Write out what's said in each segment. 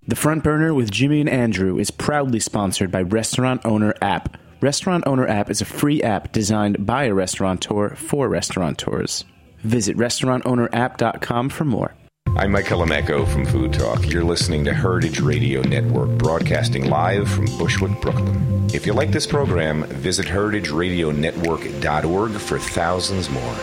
The Front Burner with Jimmy and Andrew is proudly sponsored by Restaurant Owner App. Restaurant Owner App is a free app designed by a restaurateur for restaurateurs. Visit restaurantowner.app.com for more. I'm Michael Lemecco from Food Talk. You're listening to Heritage Radio Network, broadcasting live from Bushwick, Brooklyn. If you like this program, visit heritageradionetwork.org for thousands more.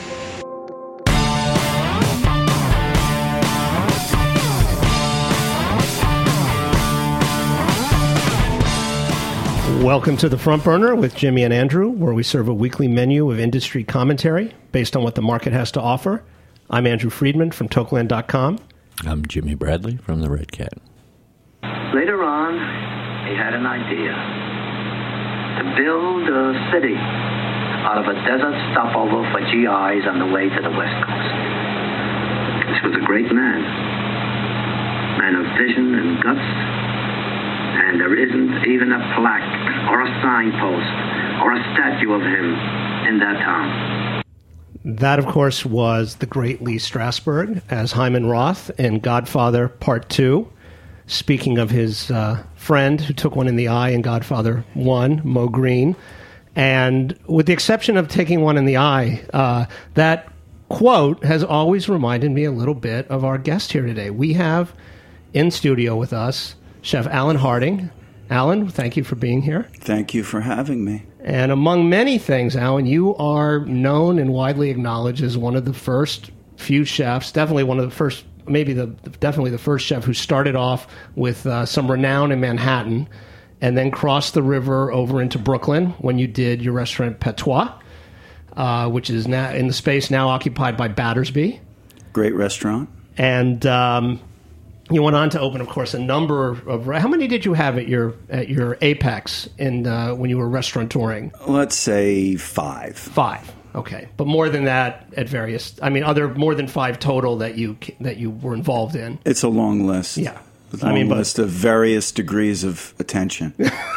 Welcome to The Front Burner with Jimmy and Andrew, where we serve a weekly menu of industry commentary based on what the market has to offer. I'm Andrew Friedman from Tokeland.com. I'm Jimmy Bradley from The Red Cat. Later on, he had an idea to build a city out of a desert stopover for GIs on the way to the West Coast. This was a great man of vision and guts. And there isn't even a plaque or a signpost or a statue of him in that town. That, of course, was the great Lee Strasberg as Hyman Roth in Godfather Part 2. Speaking of his friend who took one in the eye in Godfather 1, Mo Green. And with the exception of taking one in the eye, that quote has always reminded me a little bit of our guest here today. We have in studio with us Chef Alan Harding. Alan, thank you for being here. Thank you for having me. And among many things, Alan, you are known and widely acknowledged as one of the first few chefs, definitely one of the first, definitely the first chef who started off with some renown in Manhattan and then crossed the river over into Brooklyn when you did your restaurant Patois, which is now in the space now occupied by Battersby. Great restaurant. And you went on to open, of course, a number of. How many did you have at your apex when you were restaurateuring? Let's say 5. 5, okay, but more than that at various. I mean, are there more than 5 total that you were involved in? It's a long list. Yeah, list of various degrees of attention.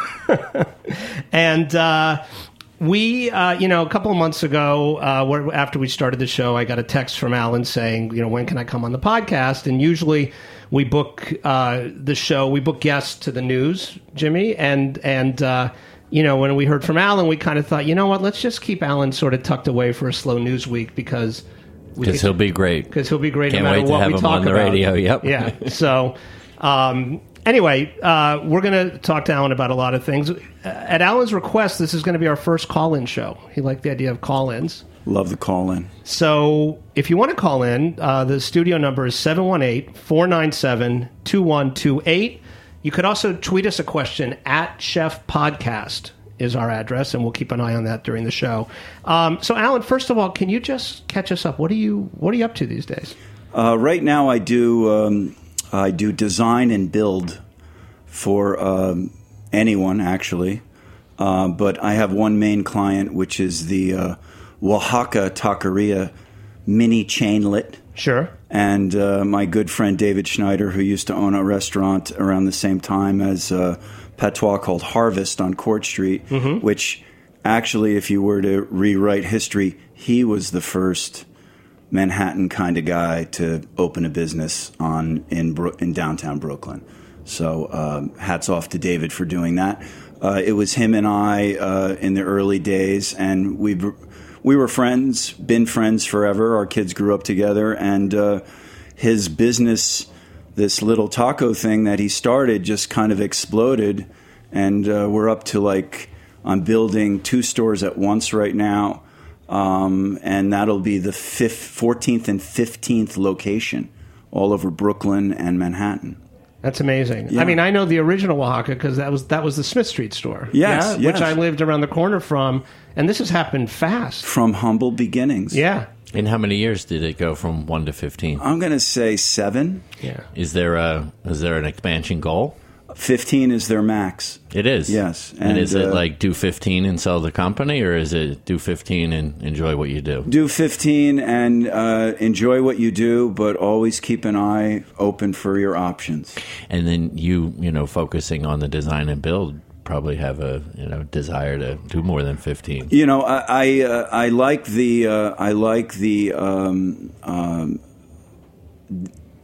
And we, a couple of months ago, after we started the show, I got a text from Alan saying, when can I come on the podcast? And usually we book the show, we book guests to the news, Jimmy, and when we heard from Alan, we kind of thought, let's just keep Alan sort of tucked away for a slow news week because he'll be great. Because he'll be great Can't no matter wait to what have we him talk on the about. radio. Yep. Yeah. So. Anyway, we're going to talk to Alan about a lot of things. At Alan's request, this is going to be our first call-in show. He liked the idea of call-ins. Love the call-in. So if you want to call in, the studio number is 718-497-2128. You could also tweet us a question at Chef Podcast is our address, and we'll keep an eye on that during the show. So, Alan, first of all, can you just catch us up? What are you up to these days? Right now, I do design and build for anyone, actually. But I have one main client, which is the Oaxaca Taqueria mini chainlet. Sure. And my good friend David Schneider, who used to own a restaurant around the same time as Patois called Harvest on Court Street, which actually, if you were to rewrite history, he was the first Manhattan kind of guy to open a business in downtown Brooklyn. So hats off to David for doing that. It was him and I in the early days, and we were friends, been friends forever. Our kids grew up together, and his business, this little taco thing that he started, just kind of exploded, and we're up to I'm building 2 stores at once right now. And that'll be the 14th and 15th location all over Brooklyn and Manhattan. That's amazing. Yeah. I mean, I know the original Oaxaca because that was the Smith Street store. Yes, yeah? Which I lived around the corner from, and this has happened fast. From humble beginnings. Yeah. In how many years did it go from 1 to 15? I'm going to say 7. Yeah. Is there an expansion goal? 15 is their max. It is? Yes. And is it do 15 and sell the company, or is it do 15 and enjoy what you do? Do 15 and enjoy what you do, but always keep an eye open for your options. And then you focusing on the design and build, probably have a desire to do more than 15. I like the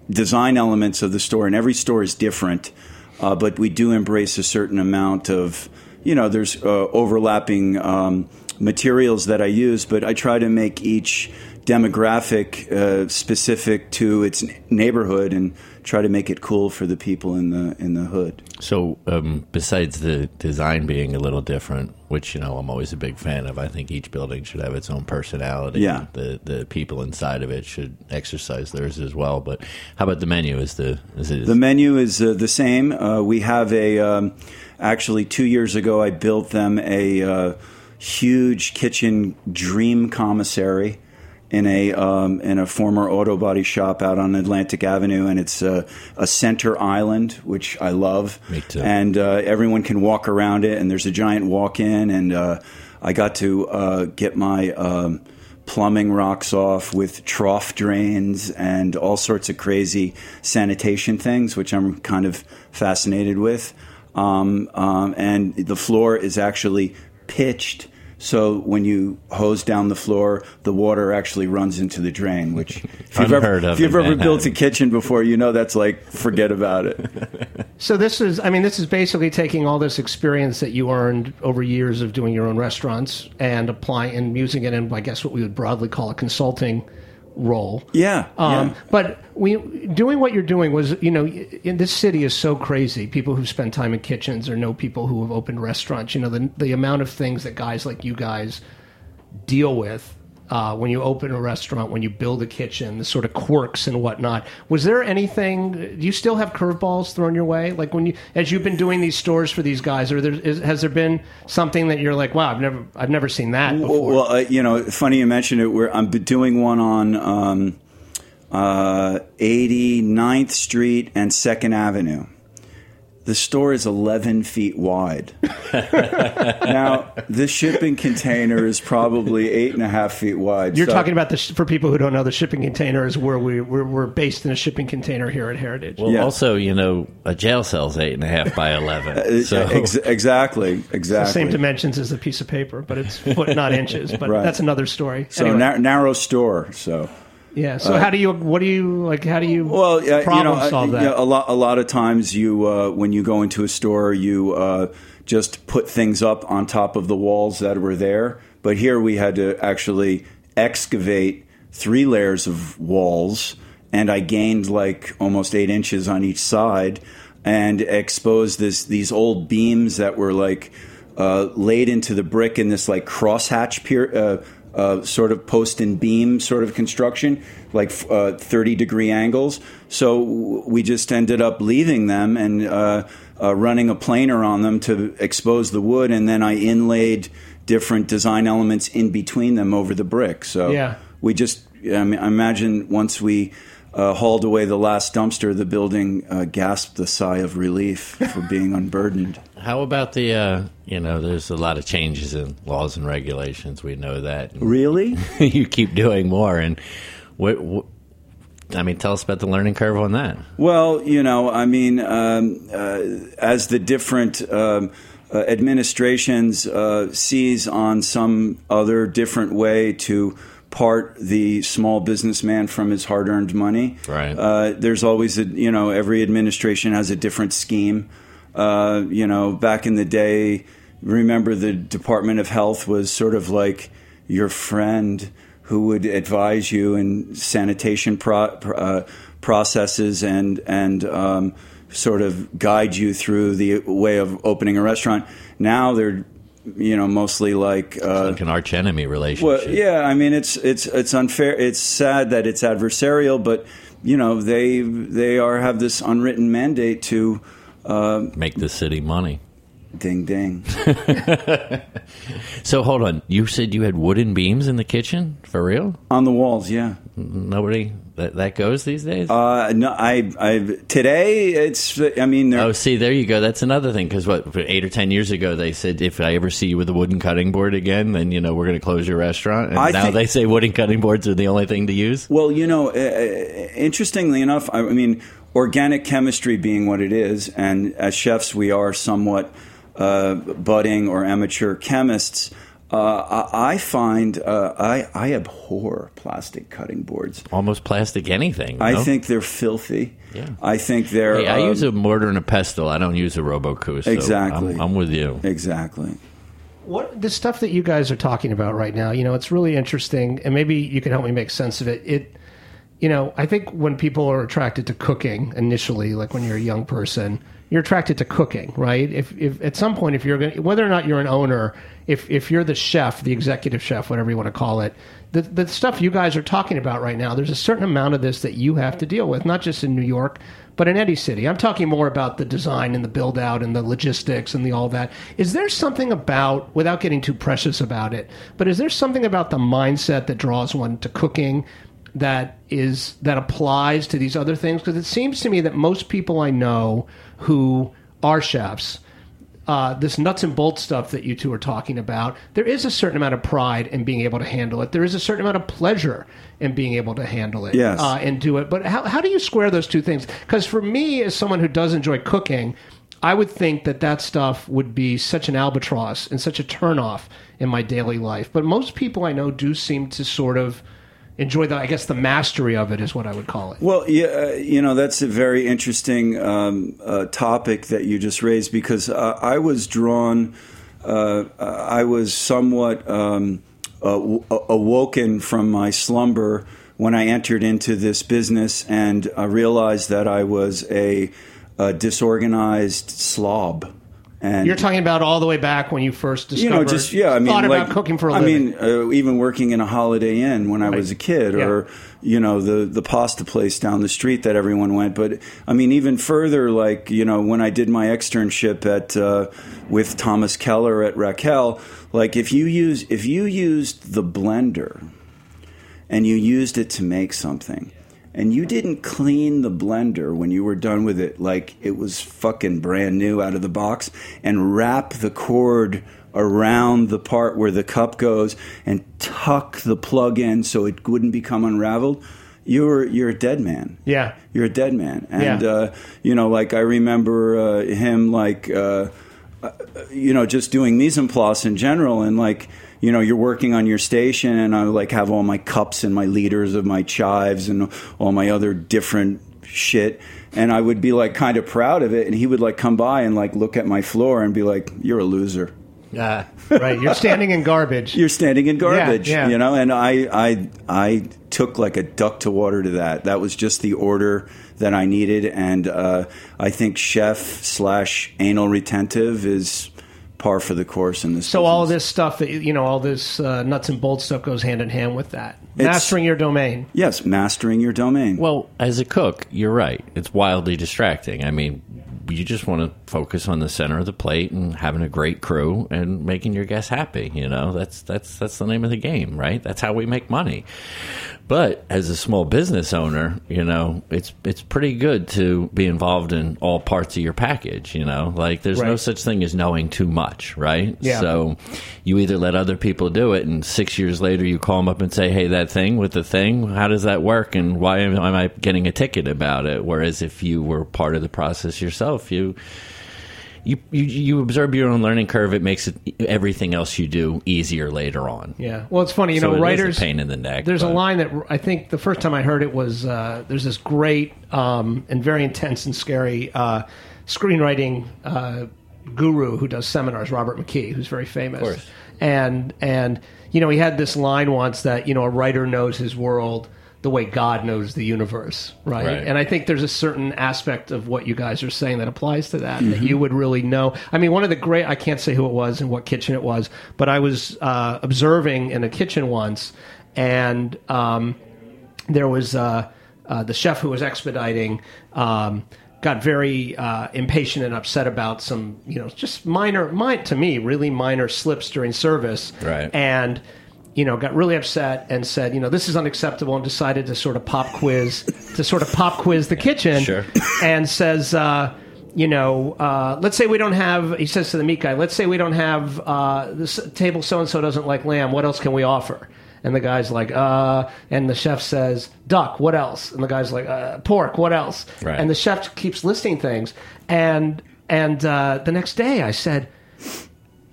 design elements of the store, and every store is different, but we do embrace a certain amount of, there's overlapping materials that I use, but I try to make each demographic specific to its neighborhood and try to make it cool for the people in the hood. So besides the design being a little different, which I'm always a big fan of, I think each building should have its own personality. Yeah. The people inside of it should exercise theirs as well. But how about the menu? The menu is the same. We have actually 2 years ago I built them a huge kitchen dream commissary in a former auto body shop out on Atlantic Avenue, and it's a center island, which I love. Me too. And everyone can walk around it, and there's a giant walk-in, and I got to get my plumbing rocks off with trough drains and all sorts of crazy sanitation things, which I'm kind of fascinated with. And the floor is actually pitched, so when you hose down the floor, the water actually runs into the drain, which if you've ever built a kitchen before, that's like, forget about it. So this is basically taking all this experience that you earned over years of doing your own restaurants and applying and using it in, I guess, what we would broadly call a consulting role. Yeah. But doing what you're doing was, in this city is so crazy. People who spend time in kitchens or know people who have opened restaurants, the amount of things that guys like you guys deal with when you open a restaurant, when you build a kitchen, the sort of quirks and whatnot. Was there anything? Do you still have curveballs thrown your way? Like as you've been doing these stores for these guys, has there been something that you're like, wow, I've never seen that before? Well, funny you mentioned it. I'm doing one on 89th Street and 2nd Avenue. The store is 11 feet wide. Now, the shipping container is probably 8.5 feet wide. You're talking about for people who don't know, the shipping container is where we're based in a shipping container here at Heritage. Well, also, a jail cell's 8.5 by 11. So. Exactly. It's the same dimensions as a piece of paper, but it's foot, not inches. But right. That's another story. So anyway. Narrow store. So. Yeah. So how do you problem solve that? A lot of times when you go into a store, you just put things up on top of the walls that were there. But here we had to actually excavate 3 layers of walls, and I gained like almost 8 inches on each side, and exposed these old beams that were like laid into the brick in this like crosshatch sort of post and beam sort of construction, like 30-degree angles. So we just ended up leaving them and running a planer on them to expose the wood, and then I inlaid different design elements in between them over the brick. So we just, I imagine once we hauled away the last dumpster, the building gasped a sigh of relief for being unburdened. How about there's a lot of changes in laws and regulations. We know that. Really? You keep doing more. And tell us about the learning curve on that. Well, as the different administrations seize on some other different way to part the small businessman from his hard-earned money. Right. There's always every administration has a different scheme. Back in the day, remember the Department of Health was sort of like your friend who would advise you in sanitation processes and sort of guide you through the way of opening a restaurant. Now they're mostly like it's like an arch enemy relationship. Well, yeah, it's unfair. It's sad that it's adversarial, but they have this unwritten mandate to make the city money. Ding ding. So hold on, you said you had wooden beams in the kitchen? For real? On the walls, yeah. Nobody that goes these days? No, I today it's. See, there you go. That's another thing, because 8 or 10 years ago they said if I ever see you with a wooden cutting board again, then we're going to close your restaurant. And now they say wooden cutting boards are the only thing to use. Well, interestingly enough, organic chemistry being what it is, and as chefs we are somewhat budding or amateur chemists. I find I abhor plastic cutting boards. Almost plastic anything. I think they're filthy. Yeah. I think they're... Hey, I use a mortar and a pestle. I don't use a Robocouche. So exactly. I'm with you. Exactly. What the stuff that you guys are talking about right now, it's really interesting, and maybe you can help me make sense of it. I think when people are attracted to cooking initially, like when you're a young person, you're attracted to cooking, right? If at some point, if you're going, whether or not you're an owner, if you're the chef, the executive chef, whatever you want to call it, the stuff you guys are talking about right now, there's a certain amount of this that you have to deal with, not just in New York, but in any city. I'm talking more about the design and the build out and the logistics and the all that. Is there something about, without getting too precious about it, but is there something about the mindset that draws one to cooking that applies to these other things? Because it seems to me that most people I know who are chefs, this nuts and bolts stuff that you two are talking about, there is a certain amount of pride in being able to handle it. There is a certain amount of pleasure in being able to handle it. Yes. And do it. But how do you square those two things? Because for me, as someone who does enjoy cooking, I would think that stuff would be such an albatross and such a turnoff in my daily life. But most people I know do seem to sort of enjoy the mastery of it is what I would call it. Well, yeah, that's a very interesting topic that you just raised, because I was drawn, I was somewhat awoken from my slumber when I entered into this business, and I realized that I was a disorganized slob. And you're talking about all the way back when you first discovered, thought about cooking for a living. Even working in a Holiday Inn when I was a kid, or the pasta place down the street that everyone went. But I mean, even further, when I did my externship with Thomas Keller at Raquel, if you used the blender and you used it to make something, and you didn't clean the blender when you were done with it like it was fucking brand new out of the box, and wrap the cord around the part where the cup goes and tuck the plug in so it wouldn't become unraveled, you're a dead man. Yeah. You're a dead man. And, I remember him, just doing mise en place in general, and you're working on your station, and I have all my cups and my liters of my chives and all my other different shit, and I would be kind of proud of it, and he would come by and look at my floor and be like, "You're a loser." Right. You're standing in garbage. You're standing in garbage. Yeah. And I took like a duck to water to that. That was just the order that I needed, and I think chef/anal retentive is par for the course in this. So business. all of this stuff that all this nuts and bolts stuff goes hand in hand with that. Mastering your domain. Yes, mastering your domain. Well, as a cook, you're right. It's wildly distracting. I mean, you just want to focus on the center of the plate and having a great crew and making your guests happy. That's the name of the game, right? That's how we make money. But as a small business owner, it's pretty good to be involved in all parts of your package. There's no such thing as knowing too much, right? Yeah. So you either let other people do it, and 6 years later you call them up and say, "Hey, that thing with the thing, how does that work, and why am I getting a ticket about it?" Whereas if you were part of the process yourself, you observe your own learning curve. It makes everything else you do easier later on. Yeah. Well, it's funny, so writers. It is a pain in the neck. There's a line that I think the first time I heard it was there's this great and very intense and scary screenwriting guru who does seminars, Robert McKee, who's very famous. Of course. And he had this line once that a writer knows his world the way God knows the universe, right? And I think there's a certain aspect of what you guys are saying that applies to that, that you would really know. I mean, one of the great, I can't say who it was and what kitchen it was, but I was observing in a kitchen once, and there was the chef who was expediting got very impatient and upset about some, just to me, really minor slips during service. Right. And got really upset and said, this is unacceptable, and decided to sort of pop quiz the kitchen. Sure. And says, let's say we don't have, he says to the meat guy, let's say we don't have, this table so-and-so doesn't like lamb. What else can we offer? And the guy's like, and the chef says, duck, what else? And the guy's like, pork, what else? Right. And the chef keeps listing things. And the next day I said,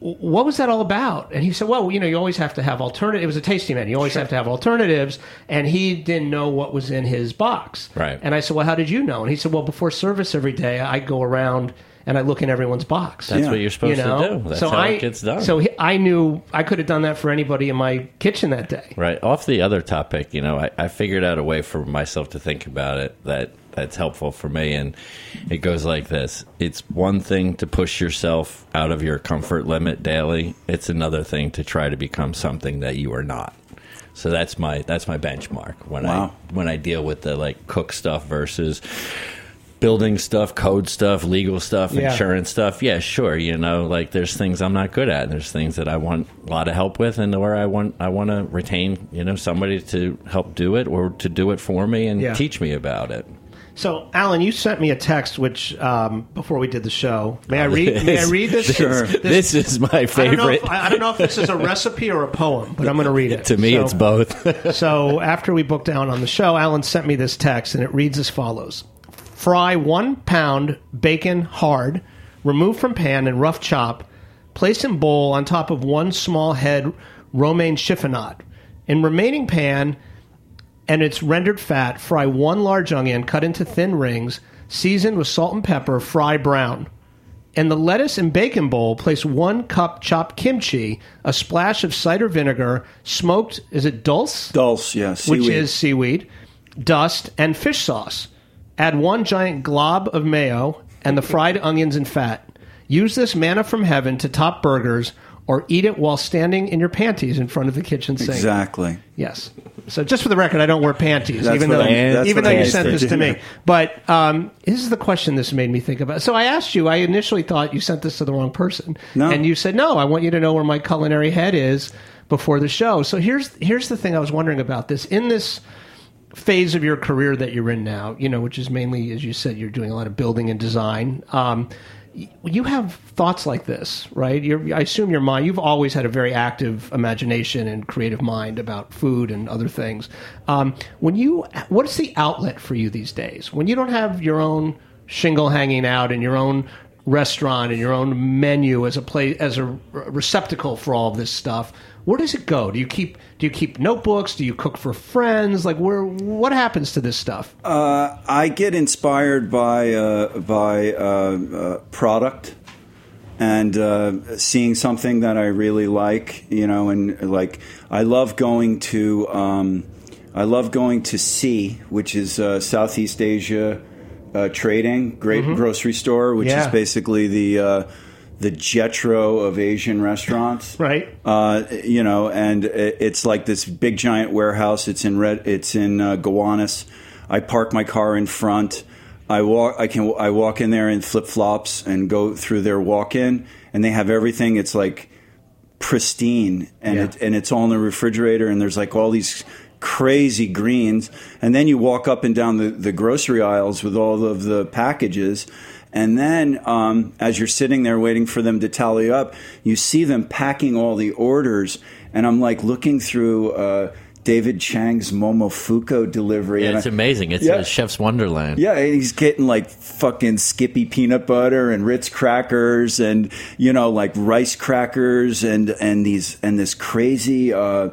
what was that all about? And he said, well, you always have to have alternatives. It was a tasting menu. You always have to have alternatives. And he didn't know what was in his box. Right. And I said, well, how did you know? And he said, well, before service every day, I go around and I look in everyone's box. That's what you're supposed to do. That's how it gets done. So I knew I could have done that for anybody in my kitchen that day. Right. Off the other topic, I figured out a way for myself to think about it that's helpful for me, and it goes like this. It's one thing to push yourself out of your comfort limit daily. It's another thing to try to become something that you are not. So that's my benchmark when I deal with the cook stuff versus building stuff, code stuff, legal stuff, insurance stuff. Yeah, sure. There's things I'm not good at, and there's things that I want a lot of help with, and where I want to retain somebody to help do it or to do it for me and teach me about it. So, Alan, you sent me a text, which before we did the show, may I read this? Sure. This is my favorite. I don't know if this is a recipe or a poem, but I'm going to read it. To me, it's both. So, after we booked down on the show, Alan sent me this text, and it reads as follows: fry 1 pound bacon hard, remove from pan and rough chop, place in bowl on top of 1 small head romaine chiffonade. In remaining pan and its rendered fat, fry 1 large onion cut into thin rings, seasoned with salt and pepper, fry brown. In the lettuce and bacon bowl, place 1 cup chopped kimchi, a splash of cider vinegar, smoked, is it dulse? Dulse, yeah, seaweed. Which is seaweed, dust, and fish sauce. Add 1 giant glob of mayo and the fried onions and fat. Use this manna from heaven to top burgers, or eat it while standing in your panties in front of the kitchen sink. Exactly. Yes. So just for the record, I don't wear panties, That's even though you sent this to me. Yeah. But this is the question this made me think about. So I asked you, I initially thought you sent this to the wrong person. No. And you said, no, I want you to know where my culinary head is before the show. So here's the thing I was wondering about this. In this phase of your career that you're in now, which is mainly, as you said, you're doing a lot of building and design. You have thoughts like this, right? I assume your mind, you've always had a very active imagination and creative mind about food and other things. What's the outlet for you these days? When you don't have your own shingle hanging out and your own restaurant and your own menu as a receptacle for all of this stuff, where does it go? Do you keep notebooks? Do you cook for friends? What happens to this stuff? I get inspired by product and seeing something that I really like, and I love going to SEA, which is Southeast Asia Trading, great grocery store, which is basically the Jetro of Asian restaurants, right? And it's like this big giant warehouse. It's in Gowanus. I park my car in front. I walk in there in flip flops and go through their walk-in, and they have everything. It's like pristine, and it's all in the refrigerator. And there's all these crazy greens, and then you walk up and down the grocery aisles with all of the packages. And then as you're sitting there waiting for them to tally up, you see them packing all the orders. And I'm looking through David Chang's Momofuku delivery. Yeah, it's amazing. It's a chef's wonderland. Yeah, and he's getting fucking Skippy peanut butter and Ritz crackers and, rice crackers and this crazy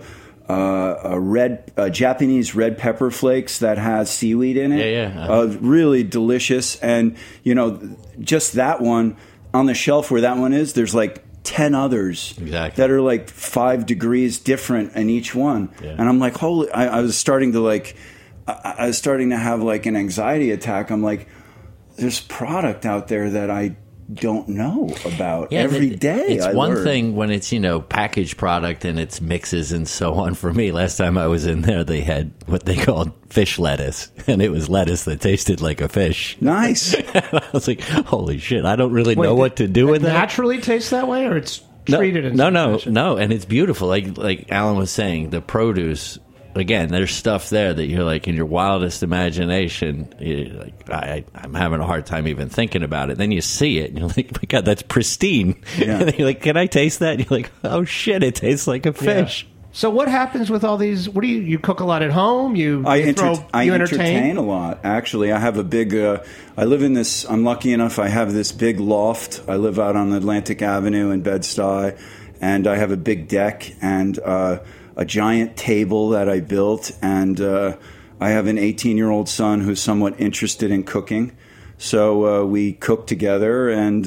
Japanese red pepper flakes that has seaweed in it. Really delicious. And, just that one on the shelf where that one is, there's 10 others that are 5 degrees different in each one. Yeah. And I'm holy, I was starting to have an anxiety attack. I'm there's product out there that I don't know about every day. It's one thing when it's, packaged product and it's mixes and so on. For me, last time I was in there, they had what they called fish lettuce, and it was lettuce that tasted like a fish. Nice. I was like, holy shit, I don't really know what to do with that. Naturally tastes that way, or it's treated in No, and it's beautiful. Like Alan was saying, the produce. Again, there's stuff there that you're in your wildest imagination, I'm having a hard time even thinking about it. Then you see it, and you're like, my God, that's pristine. Yeah. And then you're like, can I taste that? And you're like, oh, shit, it tastes like a fish. So what happens with all these? What do you cook a lot at home? I entertain a lot. Actually, I have a big. I live in this. I'm lucky enough. I have this big loft. I live out on Atlantic Avenue in Bed-Stuy, and I have a big deck and a giant table that I built, and I have an 18-year-old son who's somewhat interested in cooking. So we cook together, and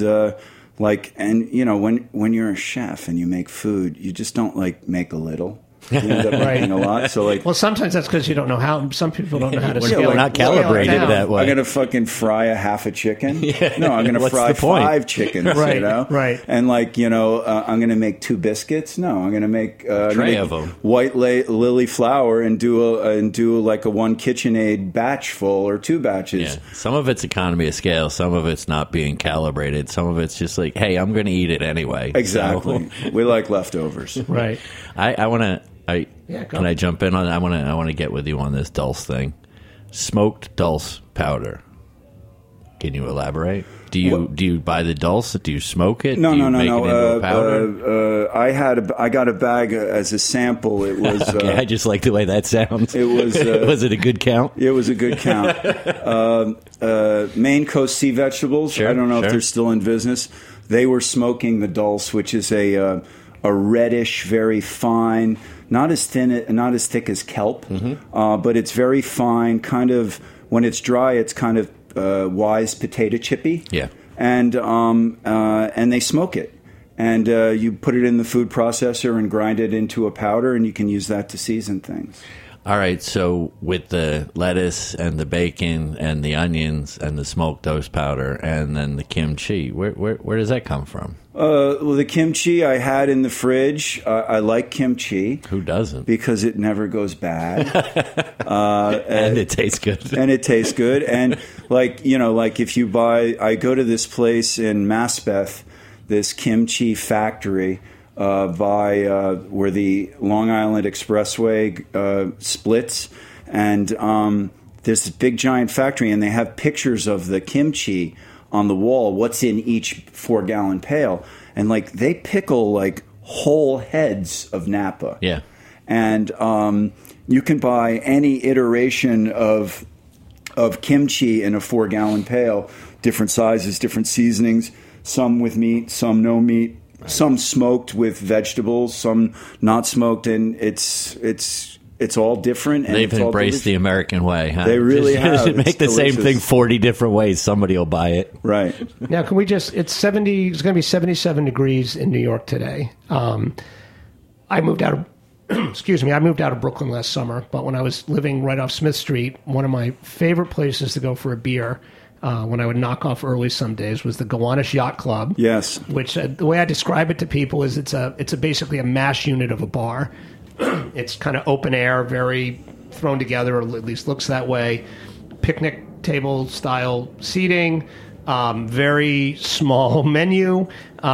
when you're a chef and you make food, you just don't make a little. You end up making a lot. So well, sometimes that's because you don't know how. Some people don't know how to scale. We're not calibrated that way. I'm going to fucking fry a half a chicken. No, I'm going to fry 5 chickens. Right, right. And I'm going to make 2 biscuits. No, I'm going to make a tray of them. White lily flour and do like a 1 KitchenAid batch full or 2 batches. Yeah. Some of it's economy of scale. Some of it's not being calibrated. Some of it's just like, hey, I'm going to eat it anyway. Exactly. So. We like leftovers. Right. I want to. Can I jump in on? I want to get with you on this dulse thing. Smoked dulse powder. Can you elaborate? Do you buy the dulse? Do you smoke it? No. It into a powder? I got a bag as a sample. It was. Okay, I just like the way that sounds. It was. Was it a good count? It was a good count. Maine Coast Sea Vegetables. Sure, I don't know if they're still in business. They were smoking the dulse, which is a reddish, very fine. Not as thick as kelp, but it's very fine. Kind of when it's dry, it's kind of wise potato chippy. Yeah, and they smoke it, and you put it in the food processor and grind it into a powder, and you can use that to season things. All right, so with the lettuce and the bacon and the onions and the smoked dulse powder and then the kimchi, where does that come from? Well, the kimchi I had in the fridge. I like kimchi. Who doesn't? Because it never goes bad. And it tastes good. And it tastes good. And if you buy, I go to this place in Maspeth, this kimchi factory. By where the Long Island Expressway splits, and there's this big giant factory, and they have pictures of the kimchi on the wall. What's in each 4-gallon pail, and they pickle whole heads of Napa. Yeah, and you can buy any iteration of kimchi in a 4-gallon pail, different sizes, different seasonings, some with meat, some no meat. Some smoked with vegetables, some not smoked, and it's all different. And they've embraced the American way, huh? They really have. Make the same thing 40 different ways. Somebody will buy it. Right. Now, can we just? It's 70. It's going to be 77 degrees in New York today. I moved out of. Excuse me. I moved out of Brooklyn last summer, but when I was living right off Smith Street, one of my favorite places to go for a beer. When I would knock off early some days was the Gowanus Yacht Club. Yes. Which the way I describe it to people is it's basically a mash unit of a bar. It's kind of open air, very thrown together, or at least looks that way. Picnic table style seating, very small menu,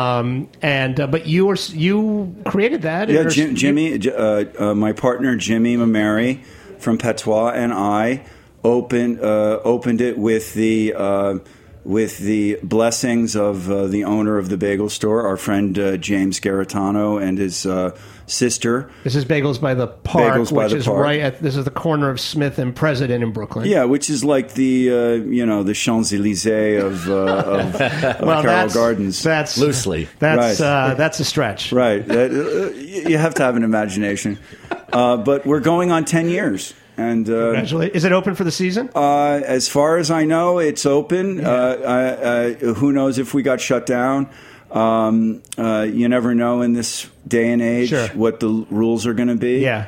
but you created that. Yeah, Jimmy, my partner Jimmy Mameri from Patois and I. Opened it with the blessings of the owner of the bagel store, our friend James Garitano, and his sister. This is Bagels by the Park, which is right at this is the corner of Smith and President in Brooklyn. Yeah, which is like the the Champs-Elysees of Carroll Gardens. That's loosely. That's a stretch. Right. You have to have an imagination. But we're going on 10 years. And is it open for the season? As far as I know, it's open. Yeah. Who knows if we got shut down? You never know in this day and age what the rules are going to be. Yeah,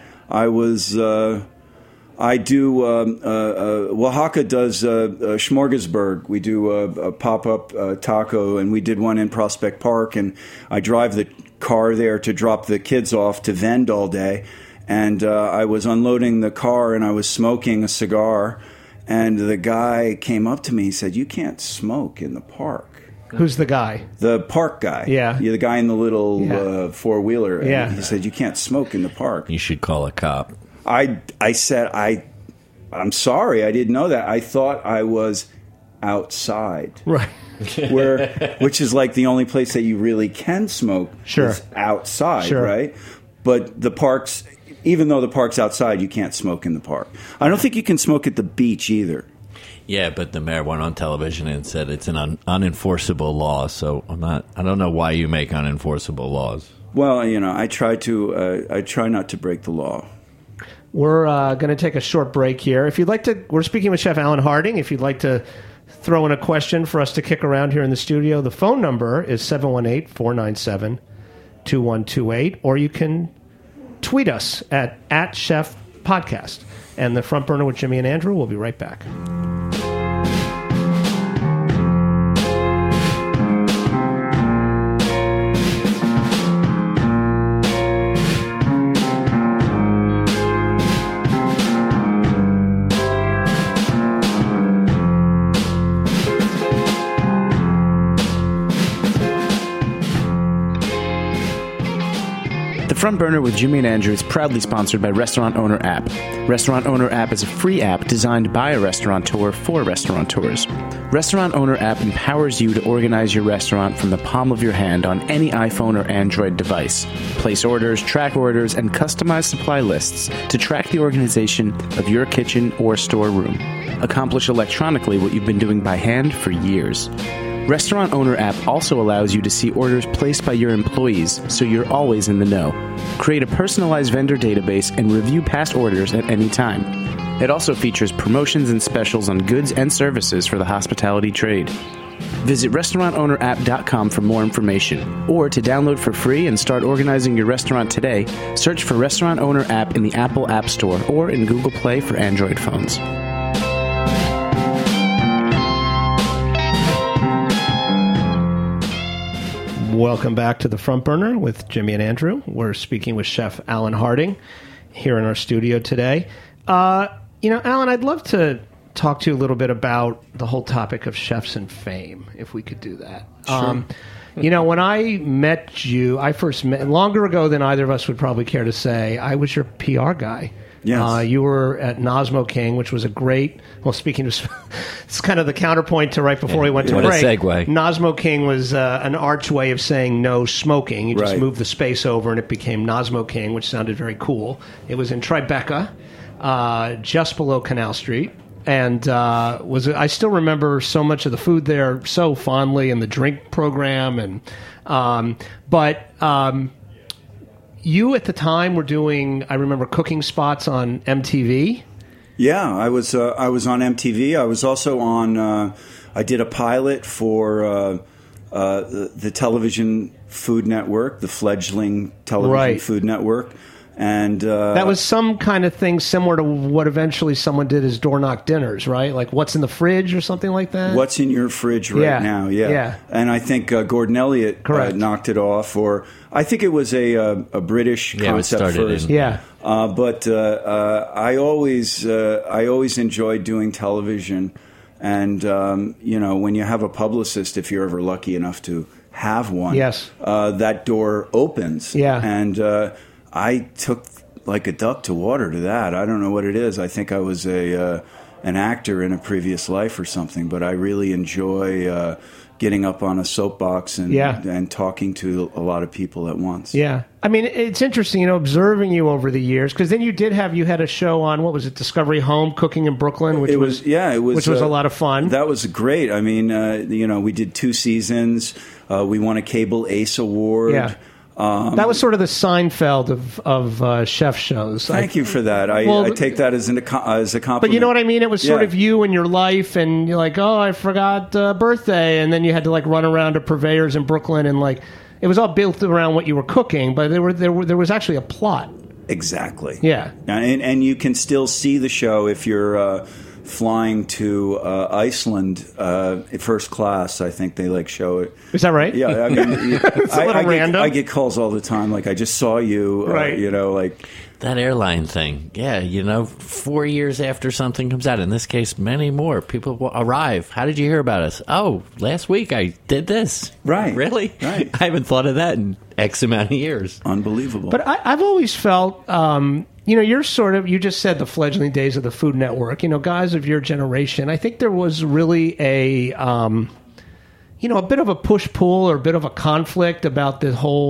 I do. Oaxaca does a smorgasburg. We do a pop-up taco, and we did one in Prospect Park. And I drive the car there to drop the kids off to vend all day. And I was unloading the car, and I was smoking a cigar, and the guy came up to me and said, "You can't smoke in the park." Who's the guy? The park guy. Yeah. The guy in the little four-wheeler. Yeah. He said, "You can't smoke in the park." You should call a cop. I said, I'm sorry, I didn't know that. I thought I was outside. Right. Which is like the only place that you really can smoke is outside, right? But the parks even though the park's outside, you can't smoke in the park. I don't think you can smoke at the beach either. Yeah, but the mayor went on television and said it's an unenforceable law. So I don't know why you make unenforceable laws. Well, I try not to break the law. We're going to take a short break here. If you'd like to, we're speaking with Chef Alan Harding. If you'd like to throw in a question for us to kick around here in the studio, the phone number is 718-497-2128, or you can tweet us at Chef Podcast. And the Front Burner with Jimmy and Andrew, we'll be right back. The Front Burner with Jimmy and Andrew is proudly sponsored by Restaurant Owner App. Restaurant Owner App is a free app designed by a restaurateur for restaurateurs. Restaurant Owner App empowers you to organize your restaurant from the palm of your hand on any iPhone or Android device. Place orders, track orders, and customize supply lists to track the organization of your kitchen or storeroom. Accomplish electronically what you've been doing by hand for years. Restaurant Owner App also allows you to see orders placed by your employees, so you're always in the know. Create a personalized vendor database and review past orders at any time. It also features promotions and specials on goods and services for the hospitality trade. Visit restaurantowner.app.com for more information, or to download for free and start organizing your restaurant today, search for Restaurant Owner App in the Apple App Store or in Google Play for Android phones. Welcome back to the Front Burner with Jimmy and Andrew. We're speaking with Chef Alan Harding here in our studio today. Alan, I'd love to talk to you a little bit about the whole topic of chefs and fame, if we could do that. Sure. When I met you, I first met longer ago than either of us would probably care to say. I was your PR guy. Yes. You were at Nosmo King, which was a great... Well, speaking of... It's kind of the counterpoint to right before we went to break. What a segue. Nosmo King was an arch way of saying no smoking. You just Right. moved the space over, and it became Nosmo King, which sounded very cool. It was in Tribeca, just below Canal Street. And I still remember so much of the food there so fondly, and the drink program. And you at the time were doing, I remember, cooking spots on MTV. Yeah, I was on MTV. I was also on. I did a pilot for the television Food Network, the fledgling television Right. Food Network, and That was some kind of thing similar to what eventually someone did as door knock dinners, right? Like what's in the fridge or something like that? What's in your fridge right Yeah. now? Yeah. Yeah. And I think Gordon Elliott Correct. knocked it off, or I think it was a British Yeah, it concept started first. in- Yeah. But I always enjoyed doing television, and when you have a publicist, if you're ever lucky enough to have one, Yes. that door opens. Yeah. And I took like a duck to water to that. I don't know what it is. I think I was an actor in a previous life or something, but I really enjoy getting up on a soapbox and talking to a lot of people at once. Yeah. I mean, it's interesting, observing you over the years, because then you had a show on, what was it, Discovery Home, Cooking in Brooklyn, which was a lot of fun. That was great. I mean, we did 2 seasons. We won a Cable Ace Award. Yeah. That was sort of the Seinfeld of chef shows. Thank you for that. I take that as a compliment. But you know what I mean? It was sort Yeah. of you and your life, and you're like, oh, I forgot birthday, and then you had to like run around to purveyors in Brooklyn, and like it was all built around what you were cooking, but there was actually a plot. Exactly. Yeah. And you can still see the show if you're flying to Iceland first class. I think they show it. Is that right? Yeah, I mean, It's a little random. I get calls all the time. Like, I just saw you. Right. That airline thing, 4 years after something comes out, in this case, many more, people will arrive. How did you hear about us? Oh, last week I did this. Right. Really? Right. I haven't thought of that in X amount of years. Unbelievable. But I've always felt, you're sort of, you just said the fledgling days of the Food Network, guys of your generation. I think there was really a bit of a push-pull or a bit of a conflict about the whole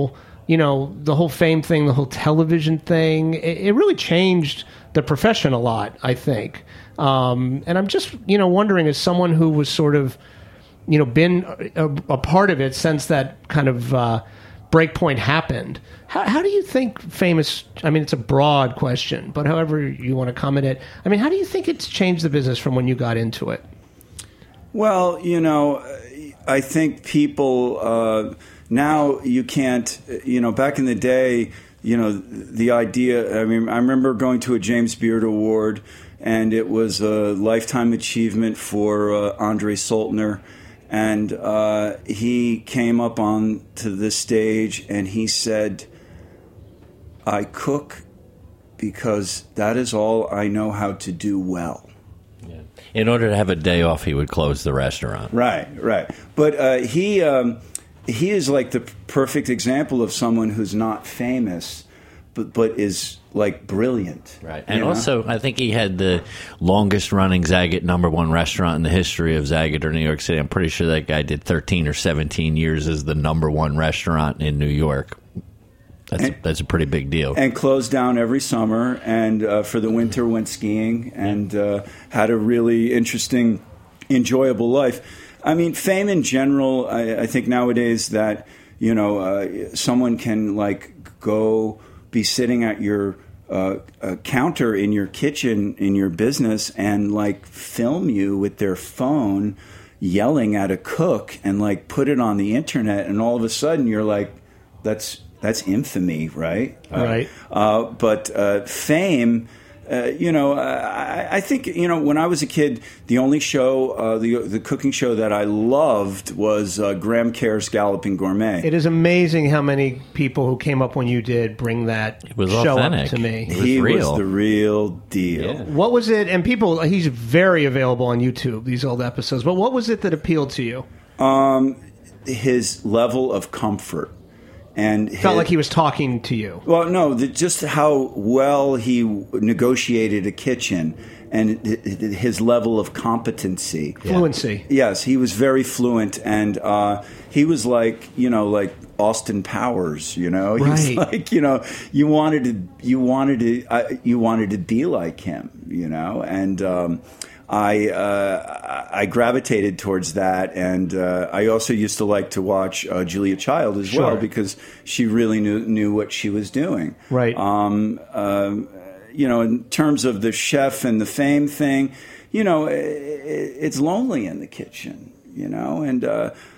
the whole fame thing, the whole television thing, it really changed the profession a lot, I think. And I'm just, wondering, as someone who was sort of, been a part of it since that kind of breakpoint happened, how do you think famous, it's a broad question, but however you want to comment it, how do you think it's changed the business from when you got into it? Well, I think people, now you can't, back in the day, the idea, I remember going to a James Beard Award, and it was a lifetime achievement for Andre Soltner. And he came up onto the stage and he said, "I cook because that is all I know how to do well." Yeah. In order to have a day off, he would close the restaurant. Right. But he is like the perfect example of someone who's not famous, but is like brilliant. Right. And also, I think he had the longest running Zagat #1 restaurant in the history of Zagat or New York City. I'm pretty sure that guy did 13 or 17 years as the #1 restaurant in New York. That's a pretty big deal. And closed down every summer, and for the winter went skiing, and had a really interesting, enjoyable life. Fame in general, I think nowadays that, someone can go be sitting at your counter in your kitchen in your business and film you with their phone yelling at a cook and put it on the internet, and all of a sudden you're like, that's infamy, right? Right. But fame, I think, when I was a kid, the only show, the cooking show that I loved was Graham Kerr's Galloping Gourmet. It is amazing how many people who came up when you did bring that show authentic. Up to me. He real. was the real deal. Yeah. What was it? And he's very available on YouTube, these old episodes. But what was it that appealed to you? His level of comfort. And felt like he was talking to you. Well, no, just how well he negotiated a kitchen and his level of competency. Fluency. Yes, he was very fluent, and he was like Austin Powers, He was like, you wanted to be like him, and I gravitated towards that, and I also used to like to watch Julia Child as well, because she really knew what she was doing. Right. In terms of the chef and the fame thing, it's lonely in the kitchen, and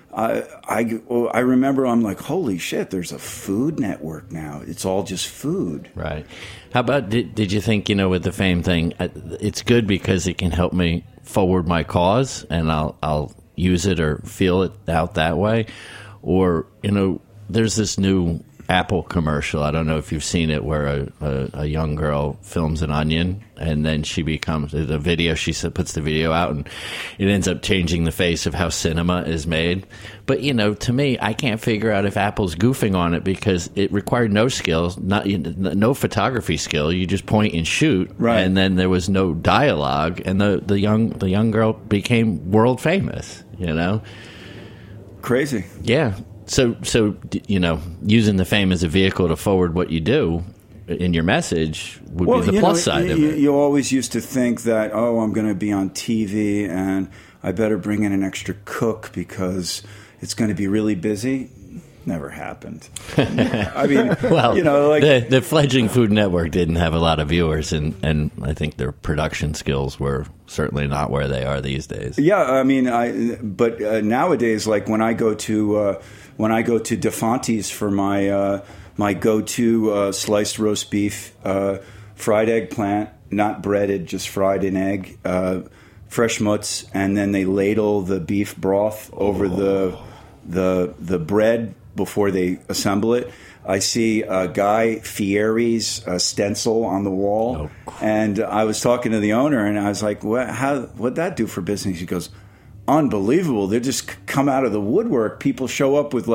I remember I'm like, holy shit, there's a Food Network now. It's all just food. Right. How about, did you think, with the fame thing, it's good because it can help me forward my cause, and I'll use it or feel it out that way? Or, there's this new Apple commercial, I don't know if you've seen it, where a young girl films an onion, and then she becomes the video. She puts the video out, and it ends up changing the face of how cinema is made. But to me, I can't figure out if Apple's goofing on it, because it required no skills, no photography skill. You just point and shoot, right. And then there was no dialogue, and the young girl became world famous. Crazy, yeah. So using the fame as a vehicle to forward what you do in your message would be the plus side of it. You always used to think that, I'm going to be on TV and I better bring in an extra cook because it's going to be really busy. Never happened. Well, the fledgling Food Network didn't have a lot of viewers, and I think their production skills were certainly not where they are these days. Yeah, but nowadays, when I go to DeFonte's for my go-to sliced roast beef, fried eggplant, not breaded, just fried in egg, fresh mutts, and then they ladle the beef broth over the bread before they assemble it. I see Guy Fieri's stencil on the wall, and I was talking to the owner, and I was like, what'd that do for business? He goes, unbelievable. They just come out of the woodwork. People show up with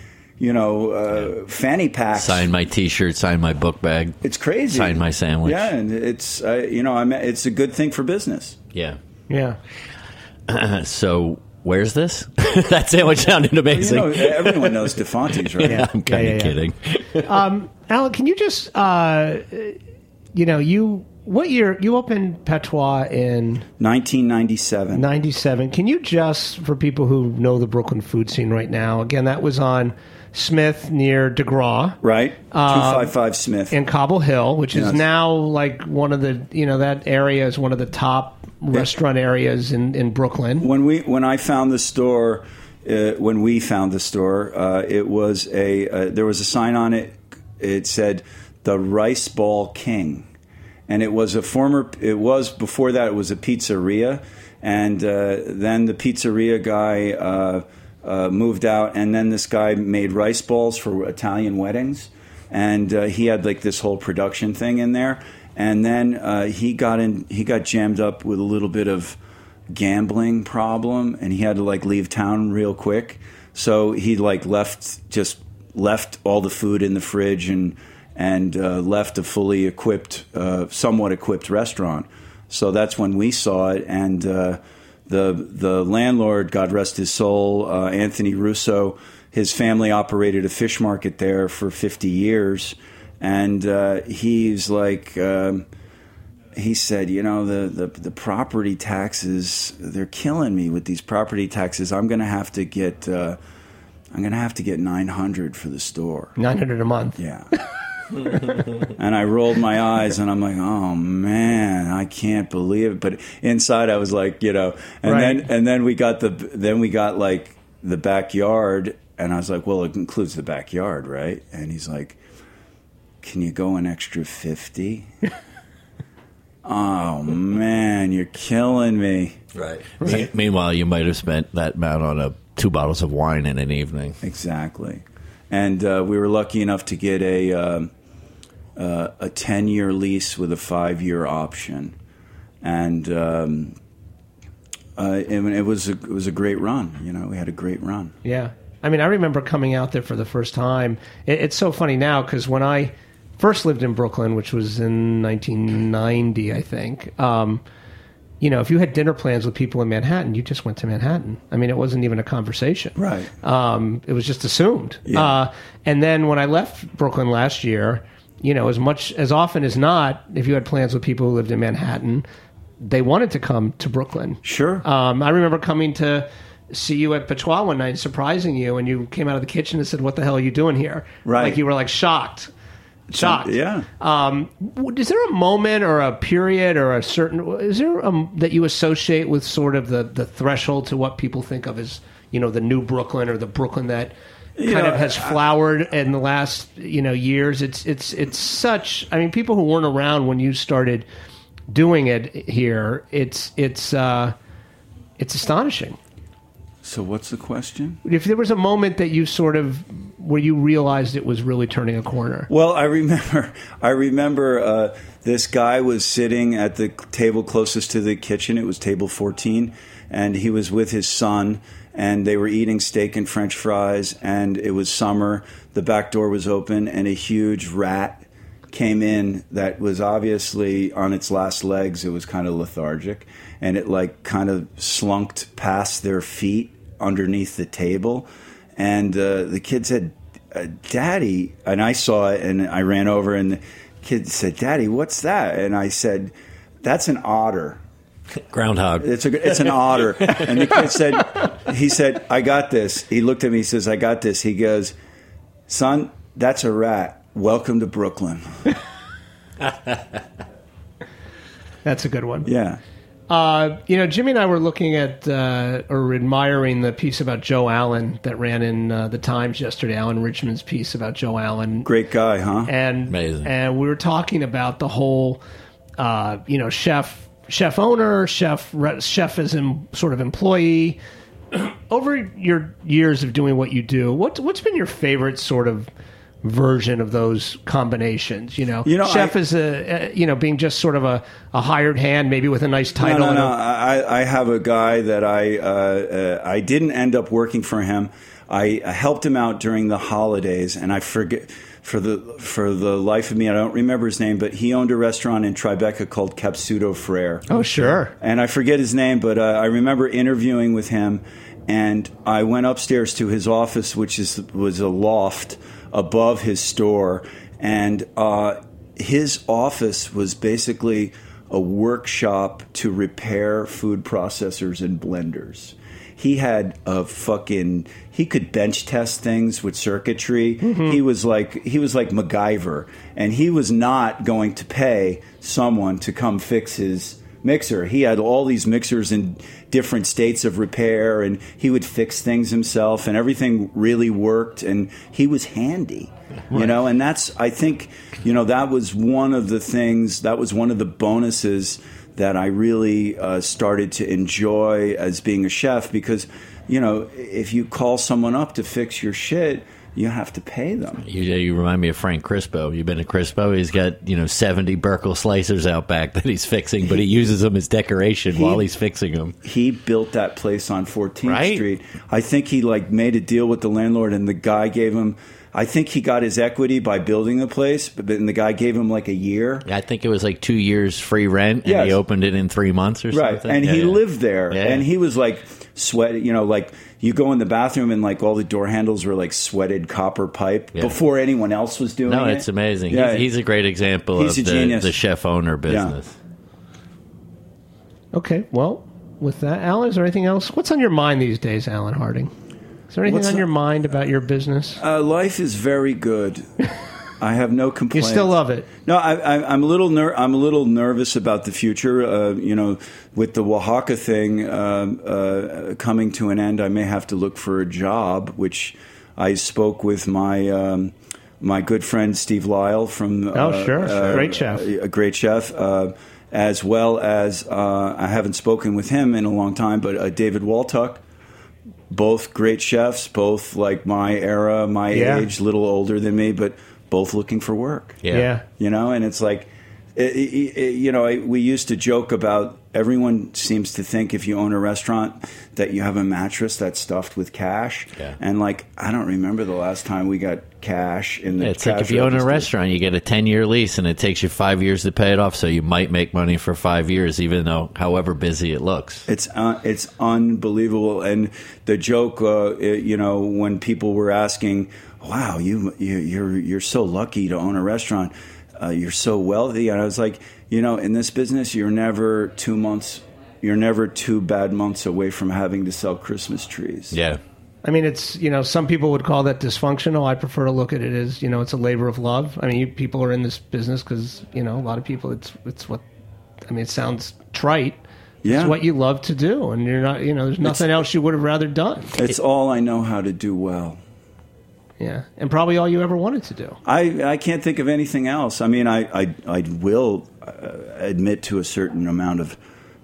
fanny packs. Sign my T-shirt, sign my book bag. It's crazy. Sign my sandwich. Yeah, and it's, it's a good thing for business. Yeah. Yeah. So Where's this? That sandwich sounded amazing. Everyone knows DeFonte's, right? Yeah, I'm kind of kidding. Alan, can you just, what year you opened Patois in 1997? 97. Can you just, for people who know the Brooklyn food scene right now, again, that was on Smith near DeGraw, right? 255 Smith in Cobble Hill, which is now like one of the that area is one of the top restaurant areas in Brooklyn. When we found the store, it was there was a sign on it. It said the Rice Ball King. And it was before that, it was a pizzeria. And then the pizzeria guy moved out. And then this guy made rice balls for Italian weddings. And he had like this whole production thing in there. And then he got jammed up with a little bit of gambling problem. And he had to like leave town real quick. So he like left all the food in the fridge and left a fully equipped, somewhat equipped restaurant. So that's when we saw it, and the landlord, God rest his soul, Anthony Russo, his family operated a fish market there for 50 years, and he's like, he said, the property taxes, they're killing me with these property taxes. I'm going to have to get $900 for the store. $900 a month. Yeah. And I rolled my eyes, and I'm like, "Oh man, I can't believe it." But inside, I was like, then we got like the backyard, and I was like, "Well, it includes the backyard, right?" And he's like, "Can you go an extra 50?" Oh man, you're killing me. Right. Meanwhile, you might have spent that amount on 2 bottles of wine in an evening. Exactly. And we were lucky enough to get a 10-year lease with a 5-year option, and it was a great run. We had a great run. Yeah, I mean, I remember coming out there for the first time. It's so funny now because when I first lived in Brooklyn, which was in 1990, I think. If you had dinner plans with people in Manhattan, you just went to Manhattan. I mean, it wasn't even a conversation. Right. It was just assumed. Yeah. And then when I left Brooklyn last year, as often as not, if you had plans with people who lived in Manhattan, they wanted to come to Brooklyn. Sure. I remember coming to see you at Patois one night, surprising you, and you came out of the kitchen and said, "What the hell are you doing here?" Right. Like you were like shocked. Yeah. Is there a moment or a period or that you associate with sort of the threshold to what people think of as, the new Brooklyn or the Brooklyn that kind of has flowered in the last, years? It's such, I mean, people who weren't around when you started doing it here, it's astonishing. So what's the question? If there was a moment that you where you realized it was really turning a corner. Well, I remember this guy was sitting at the table closest to the kitchen. It was table 14, and he was with his son, and they were eating steak and French fries, and it was summer. The back door was open, and a huge rat came in that was obviously on its last legs. It was kind of lethargic, and it like kind of slunked past their feet underneath the table, and the kid said, "Daddy," and I saw it, and I ran over, and the kid said, "Daddy, what's that?" And I said, "That's an otter." Groundhog. It's an otter. And the kid said, "I got this." He looked at me, he says, "I got this." He goes, "Son, that's a rat. Welcome to Brooklyn." That's a good one. Yeah. Jimmy and I were looking at or admiring the piece about Joe Allen that ran in the Times yesterday, Alan Richman's piece about Joe Allen. Great guy, huh? And amazing. And we were talking about the whole, chef owner, chef as sort of employee. Over your years of doing what you do, what's been your favorite sort of version of those combinations? Chef is being just sort of a hired hand, maybe with a nice title. No. I have a guy that I didn't end up working for him. I helped him out during the holidays, and I forget for the life of me, I don't remember his name, but he owned a restaurant in Tribeca called Capsuto Frere. Oh, sure. And I forget his name, but I remember interviewing with him. And I went upstairs to his office, which was a loft above his store. And his office was basically a workshop to repair food processors and blenders. He had he could bench test things with circuitry. Mm-hmm. He was like MacGyver, and he was not going to pay someone to come fix his mixer. He had all these mixers in different states of repair, and he would fix things himself, and everything really worked, and he was handy. Right. You know, and I think, that was one of the bonuses that I really started to enjoy as being a chef, because, if you call someone up to fix your shit, you have to pay them. You remind me of Frank Crispo. You've been to Crispo? He's got, 70 Burkle slicers out back that he's fixing, but he uses them as decoration while he's fixing them. He built that place on 14th Street. I think he made a deal with the landlord, and the guy gave him, I think he got his equity by building the place, but the guy gave him a year. I think it was 2 years free rent, and he opened it in 3 months or something. Right, and he lived there, and he was sweaty, you go in the bathroom and all the door handles were sweated copper pipe before anyone else was doing it. No, it's amazing. Yeah. He's a great example of the chef-owner business. Yeah. Okay, well, with that, Alan, is there anything else? What's on your mind these days, Alan Harding? Is there anything on your mind about your business? Life is very good. I have no complaints. You still love it? No, I'm a little nervous about the future. With the Oaxaca thing coming to an end, I may have to look for a job. Which I spoke with my good friend Steve Lyle from. Great chef, a great chef. As well as I haven't spoken with him in a long time, but David Waltuck. Both great chefs, both my era, my age, a little older than me, but both looking for work. Yeah. And it's we used to joke about, everyone seems to think if you own a restaurant that you have a mattress that's stuffed with cash. Yeah. And I don't remember the last time we got cash in the it's like if you own a restaurant, you get a 10-year lease and it takes you 5 years to pay it off, so you might make money for 5 years, even though however busy it looks. It's unbelievable. And the joke, when people were asking, wow, you're so lucky to own a restaurant. You're so wealthy. And I was like, in this business, you're never 2 bad months away from having to sell Christmas trees. Yeah. I mean, it's, some people would call that dysfunctional. I prefer to look at it as, it's a labor of love. I mean, people are in this business because, a lot of people, it's what, it sounds trite. Yeah. It's what you love to do. And you're not, there's nothing else you would have rather done. It's all I know how to do well. Yeah, and probably all you ever wanted to do. I can't think of anything else. I mean, I will admit to a certain amount of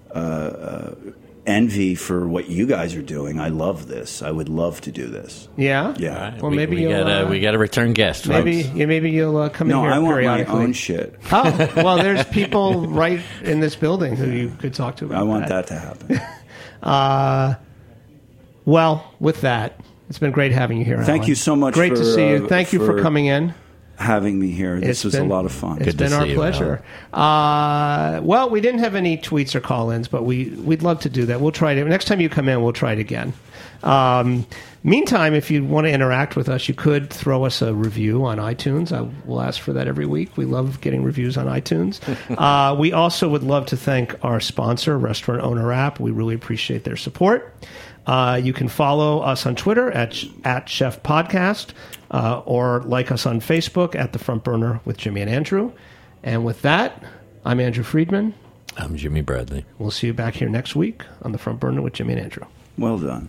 envy for what you guys are doing. I love this. I would love to do this. Yeah? Yeah. Well, we got a return guest. Maybe you'll come in here I want periodically. my own shit. Oh, well, there's people right in this building who you could talk to about I want that to happen. Well, with that, it's been great having you here, Alan. Thank you so much. Great to see you. Thank you for coming in. Having me here. This was a lot of fun. It's been our pleasure. Well, we didn't have any tweets or call-ins, but we'd love to do that. We'll try to. Next time you come in, we'll try it again. Meantime, if you want to interact with us, you could throw us a review on iTunes. I will ask for that every week. We love getting reviews on iTunes. We also would love to thank our sponsor, Restaurant Owner App. We really appreciate their support. You can follow us on Twitter at Chef Podcast, or like us on Facebook at The Front Burner with Jimmy and Andrew. And with that, I'm Andrew Friedman. I'm Jimmy Bradley. We'll see you back here next week on The Front Burner with Jimmy and Andrew. Well done.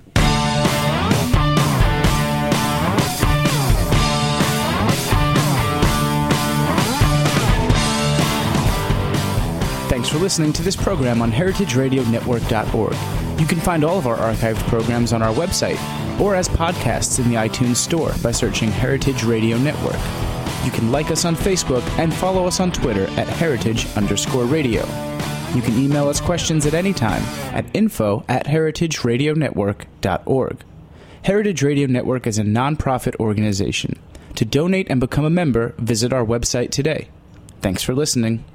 Thanks for listening to this program on heritageradionetwork.org. You can find all of our archived programs on our website or as podcasts in the iTunes Store by searching Heritage Radio Network. You can like us on Facebook and follow us on Twitter at heritage_radio. You can email us questions at any time at info@heritageradionetwork.org. Heritage Radio Network is a non-profit organization. To donate and become a member, visit our website today. Thanks for listening.